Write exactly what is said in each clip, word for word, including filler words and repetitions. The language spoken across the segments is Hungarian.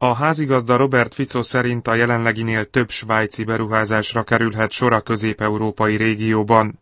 A házigazda Robert Fico szerint a jelenleginél több svájci beruházásra kerülhet sor a közép-európai régióban.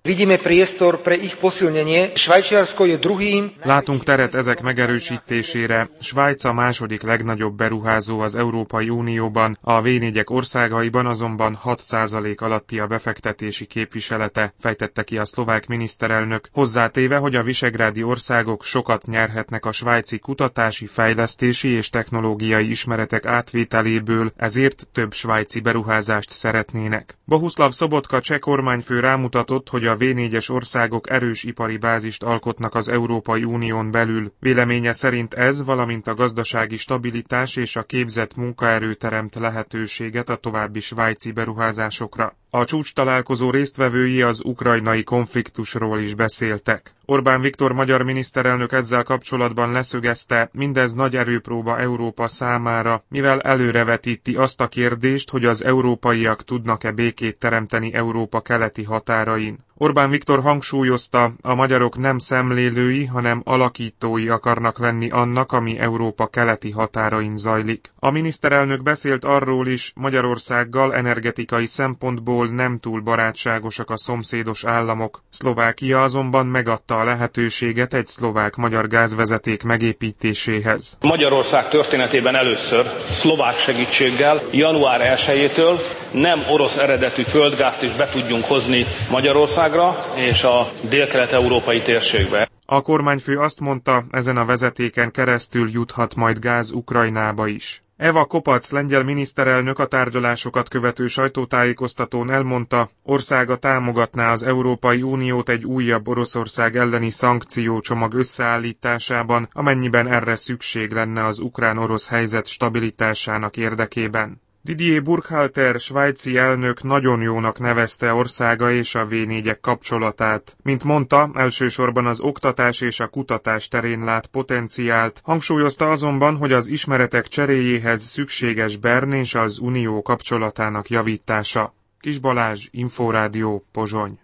Látunk teret ezek megerősítésére. Svájc a második legnagyobb beruházó az Európai Unióban, a vé négyek országaiban azonban hat százalék alatti a befektetési képviselete, fejtette ki a szlovák miniszterelnök, hozzátéve, hogy a visegrádi országok sokat nyerhetnek a svájci kutatási, fejlesztési és technológiai ismeretek átvételéből, ezért több svájci beruházást szeretnének. Bohuslav Sobotka cseh kormányfő rámutatott, hogy a vé négyes országok erős ipari bázist alkotnak az Európai Unión belül. Véleménye szerint ez, valamint a gazdasági stabilitás és a képzett munkaerő teremt lehetőséget a további svájci beruházásokra. A csúcstalálkozó résztvevői az ukrajnai konfliktusról is beszéltek. Orbán Viktor magyar miniszterelnök ezzel kapcsolatban leszögezte, mindez nagy erőpróba Európa számára, mivel előrevetíti azt a kérdést, hogy az európaiak tudnak-e békét teremteni Európa keleti határain. Orbán Viktor hangsúlyozta, a magyarok nem szemlélői, hanem alakítói akarnak lenni annak, ami Európa keleti határain zajlik. A miniszterelnök beszélt arról is, Magyarországgal energetikai szempontból nem túl barátságosak a szomszédos államok. Szlovákia azonban megadta a lehetőséget egy szlovák-magyar gázvezeték megépítéséhez. Magyarország történetében először szlovák segítséggel január elsejétől nem orosz eredetű földgázt is be tudjunk hozni Magyarországra és a délkelet-európai térségbe. A kormányfő azt mondta, ezen a vezetéken keresztül juthat majd gáz Ukrajnába is. Eva Kopacz lengyel miniszterelnök a tárgyalásokat követő sajtótájékoztatón elmondta, országa támogatná az Európai Uniót egy újabb Oroszország elleni szankciócsomag összeállításában, amennyiben erre szükség lenne az ukrán-orosz helyzet stabilitásának érdekében. Didier Burkhalter svájci elnök nagyon jónak nevezte országa és a vé négyek kapcsolatát. Mint mondta, elsősorban az oktatás és a kutatás terén lát potenciált, hangsúlyozta azonban, hogy az ismeretek cseréjéhez szükséges Bern és az Unió kapcsolatának javítása. Kis Balázs, Inforádió, Pozsony.